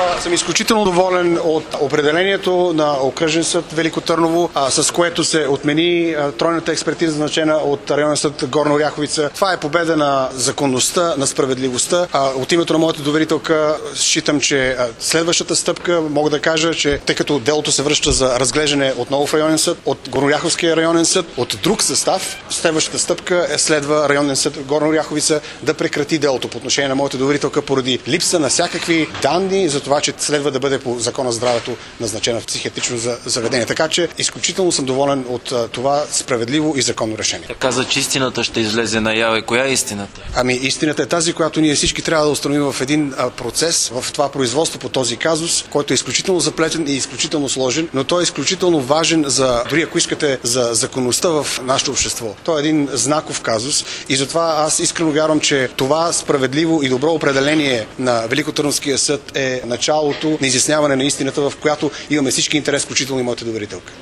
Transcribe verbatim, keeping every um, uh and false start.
съм изключително доволен от определението на Окръжен съд Велико Търново, а, с което се отмени а, тройната експертиза, назначена от районен съд Горна Оряховица. Това е победа на законността, на справедливостта. А, от името на моята доверителка считам, че а, следващата стъпка, мога да кажа, че тъй като делото се връща за разглеждане отново в районен съд, от Горнооряховския районен съд, от друг състав, следващата стъпка е следва районен съд Горна Оряховица да прекрати делото по отношение на моята доверителка поради липса на всякакви данни за това, че следва да бъде по закона за здравето назначена в психиатрично заведение. Така че изключително съм доволен от това справедливо и законно решение. Каза, че истината ще излезе наяве. Коя е истината? Ами истината е тази, която ние всички трябва да установим в един а, процес, в това производство по този казус, който е изключително заплетен и изключително сложен, но той е изключително важен за, дори ако искате, за законността в нашето общество. Той е един знаков казус и затова аз искрено вярвам, че това справедливо и добро определение на Великотърновския съд е началото на изясняване на истината, в която имаме всички интерес, включително и моята доверителка.